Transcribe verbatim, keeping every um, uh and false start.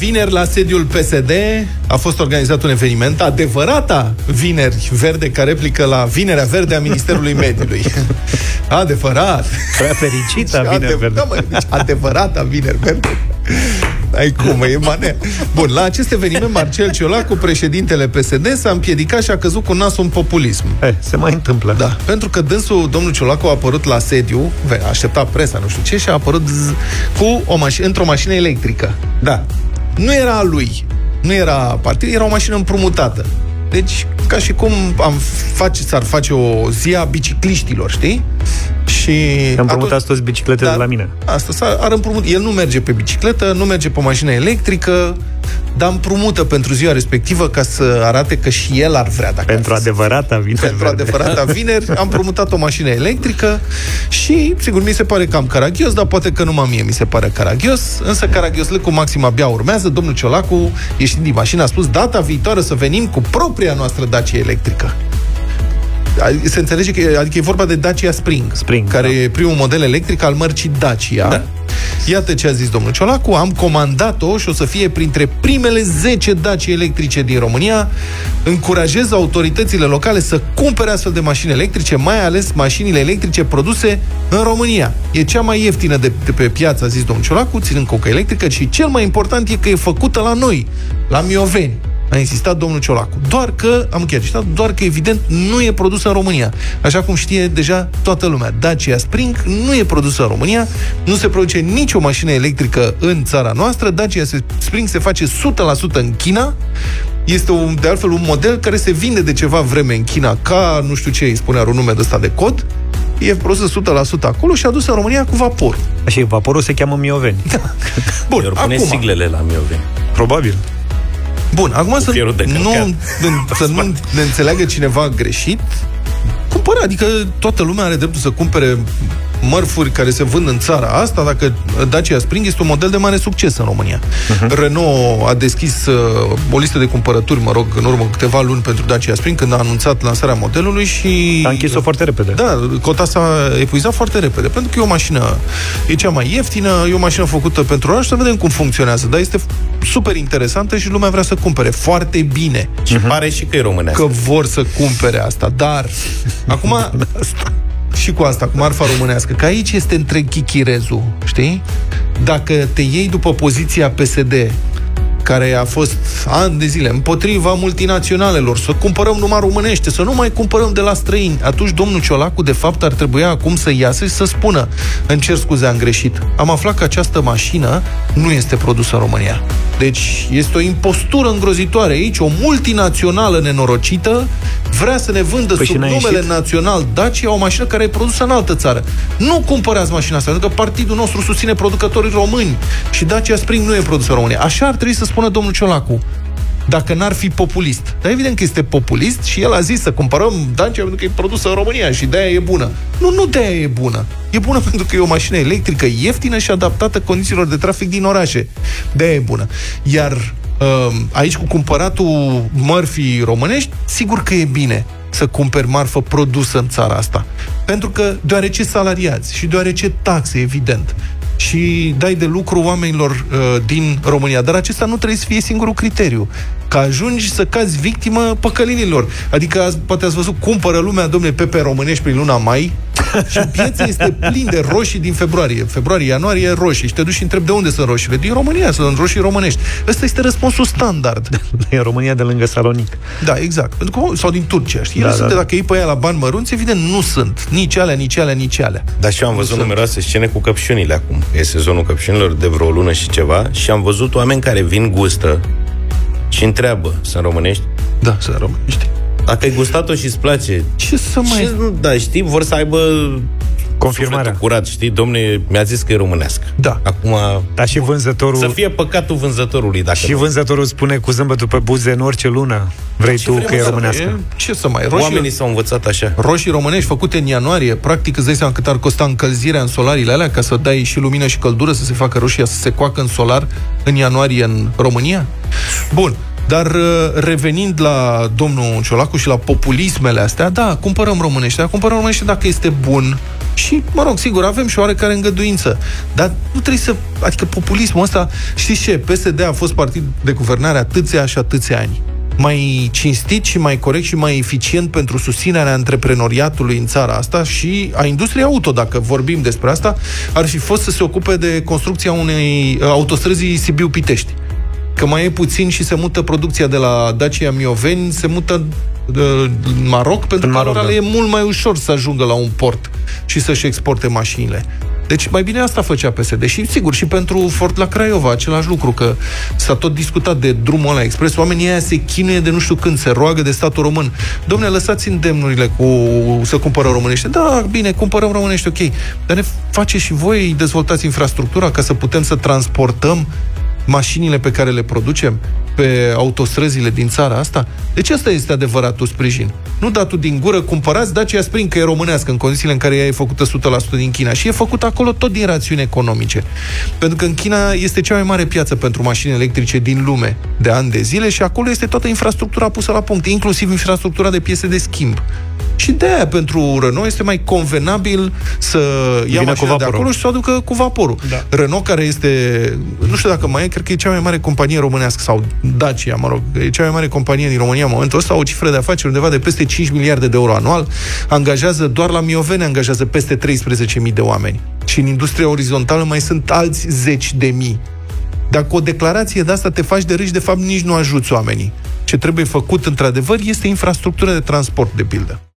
Vineri, la sediul P S D, a fost organizat un eveniment, adevărata Vineri Verde, ca replică la Vinerea Verde a Ministerului Mediului. Adevărat! Prea fericită Vineri Verde. Da, mă, deci adevărata Vineri Verde. Ai cum, e manea. Bun, la acest eveniment, Marcel Ciolacu, președintele P S D, s-a împiedicat și a căzut cu nasul în populism. E, se mai întâmplă. Da, pentru că dânsul, domnul Ciolacu, a apărut la sediu, aștepta presa, nu știu ce, și a apărut zi, cu o mașină, într-o mașină electrică. Da. Nu era a lui, nu era partid, era o mașină împrumutată. Deci, ca și cum am face, s-ar face o zi a bicicliștilor, știi? Și am împrumutat toți bicicletele de la mine. Asta s-ar ar împrumut. El nu merge pe bicicletă, nu merge pe mașină electrică, dar împrumută pentru ziua respectivă ca să arate că și el ar vrea. Dacă pentru adevărata Vineri Pentru Verde. adevărata Vineri am împrumutat o mașină electrică și, sigur, mi se pare cam caragios, dar poate că numai mie mi se pare caragios, însă caragioslicul maxim abia urmează. Domnul Ciolacu, ieșind din mașină, a spus: data viitoare să venim cu propria noastră Dacia electrică. Se înțelege că adică e vorba de Dacia Spring, Spring care da. e primul model electric al mărcii Dacia. Da. Iată ce a zis domnul Ciolacu: am comandat-o și o să fie printre primele zece Dacia electrice din România. Încurajez autoritățile locale să cumpere astfel de mașini electrice, mai ales mașinile electrice produse în România. E cea mai ieftină de, de pe piață, a zis domnul Ciolacu, ținând cont că e electrică, și cel mai important e că e făcută la noi, la Mioveni. A insistat domnul Ciolacu. Doar că, am încheiat citat, doar că evident nu e produsă în România. Așa cum știe deja toată lumea. Dacia Spring nu e produsă în România, nu se produce nicio mașină electrică în țara noastră. Dacia Spring se face o sută la sută în China. Este un, de altfel un model care se vinde de ceva vreme în China ca, nu știu ce îi spunea, un nume de ăsta de cod. E produsă o sută la sută acolo și adusă în România cu vapor. Așa, vaporul se cheamă Mioveni. Da. Bun, acum pune siglele la Mioveni. Probabil. Bun, acum să nu, să nu ne înțeleagă cineva greșit. Cumpără, adică toată lumea are dreptul să cumpere mărfuri care se vând în țara asta. Dacă Dacia Spring este un model de mare succes în România. Uh-huh. Renault a deschis uh, o listă de cumpărături, mă rog, în urmă câteva luni pentru Dacia Spring, când a anunțat lansarea modelului și... A închis-o foarte repede. Da, cota s-a epuizat foarte repede, pentru că e o mașină, e cea mai ieftină, e o mașină făcută pentru oraș, să vedem cum funcționează, dar este super interesantă și lumea vrea să cumpere foarte bine. Și uh-huh. pare și că e românească. Că vor să cumpere asta, dar acum... și cu asta, cu marfa românească, că aici este întreg chichirezul, știi? Dacă te iei după poziția P S D, care a fost ani de zile împotriva multinaționalelor, să cumpărăm numai românește, să nu mai cumpărăm de la străini, atunci domnul Ciolacu, de fapt, ar trebui acum să iasă și să spună: îmi cer scuze, am greșit. Am aflat că această mașină nu este produsă în România. Deci este o impostură îngrozitoare aici. O multinațională nenorocită vrea să ne vândă păi sub numele ieșit? național Dacia o mașină care e produsă în altă țară. Nu cumpărați mașina asta, pentru că partidul nostru susține producătorii români și Dacia Spring nu e produsă în România. Așa ar trebui să spună domnul Ciolacu, dacă n-ar fi populist. Dar evident că este populist și el a zis să cumpărăm Dacia pentru că e produsă în România și de-aia e bună. Nu, nu de-aia e bună. E bună pentru că e o mașină electrică ieftină și adaptată condițiilor de trafic din orașe. De-aia e bună. Iar aici, cu cumpăratul mărfii românești, sigur că e bine să cumperi marfă produsă în țara asta. Pentru că, deoarece salariați și deoarece taxe, evident, și dai de lucru oamenilor uh, din România. Dar acesta nu trebuie să fie singurul criteriu. Că ajungi să cazi victimă păcălinilor. Adică azi, poate ați văzut, cumpără lumea, domnule, pepe românești prin luna mai și piața este plin de roșii din februarie. Februarie, ianuarie, roșii. Și te duci și întrebi de unde sunt roșiile. Din România, sunt roșii românești. Ăsta este răspunsul standard. E România de lângă Salonic. Da, exact. Sau din Turcia, știi? Da, Ele da, sunt, da. Dacă iei pe aia la bani mărunți, evident, nu sunt. Nici alea, nici alea, nici alea. Dar și eu am văzut numeroase scene cu căpșunile acum. E sezonul căpșunilor de vreo lună și ceva și am văzut oameni care vin, gustă și întreabă: sunt românești? Da, sunt românești. Dacă ai gustat-o și îți place, ce să mai... Și, da, știi, vor să aibă confirmarea curat, știi, domne, mi-a zis că e românească. Da. Acum, dar și vânzătorul... Să fie păcatul vânzătorului, dacă și nu. Vânzătorul spune cu zâmbetul pe buze în orice lună: vrei tu că e românească. E, ce să mai... Roșii, oamenii s-au învățat așa. Roșii românești făcute în ianuarie, practic îți dai seama cât ar costa încălzirea în solariile alea ca să dai și lumină și căldură, să se facă roșia, să se coacă în solar în ianuarie în România? Bun. Dar revenind la domnul Ciolacu și la populismele astea, da, cumpărăm românești, dar cumpărăm românești dacă este bun, Și, mă rog, sigur, avem și oarecare îngăduință. Dar nu trebuie să... Adică populismul ăsta... Știți ce? P S D a fost partid de guvernare atâția și atâția ani. Mai cinstit și mai corect și mai eficient pentru susținerea antreprenoriatului în țara asta și a industriei auto, dacă vorbim despre asta, ar fi fost să se ocupe de construcția unei autostrăzii Sibiu-Pitești. Că mai e puțin și se mută producția de la Dacia Mioveni, se mută în Maroc, pentru că Maroc, da. le e mult mai ușor să ajungă la un port și să-și exporte mașinile. Deci mai bine asta făcea P S D. Și sigur, și pentru Ford la Craiova, același lucru, că s-a tot discutat de drumul ăla expres, oamenii aia se chinuie de nu știu când, se roagă de statul român. Dom'le, lăsați îndemnurile cu să cumpărăm românește. Da, bine, cumpărăm românește, ok. Dar ne faceți și voi, dezvoltați infrastructura ca să putem să transportăm mașinile pe care le producem pe autostrăzile din țara asta? Deci asta este adevăratul sprijin. Nu datul din gură, cumpărați Dacia Spring, că e românească, în condițiile în care ea e făcută o sută la sută din China. Și e făcută acolo tot din rațiuni economice. Pentru că în China este cea mai mare piață pentru mașini electrice din lume de ani de zile și acolo este toată infrastructura pusă la punct, inclusiv infrastructura de piese de schimb. Și de aia pentru Renault este mai convenabil să ia Vine mașina de acolo și să o aducă cu vaporul. Da. Renault, care este, nu știu dacă mai e, cred că e cea mai mare companie românească, sau Dacia, mă rog, e cea mai mare companie din România în momentul ăsta, o cifră de afaceri undeva de peste cinci miliarde de euro anual, angajează, doar la Mioveni angajează peste treisprezece mii de oameni. Și în industria orizontală mai sunt alți zeci de mii. Dacă o declarație de asta te faci de râși, de fapt nici nu ajuți oamenii. Ce trebuie făcut, într-adevăr, este infrastructura de transport, de pildă.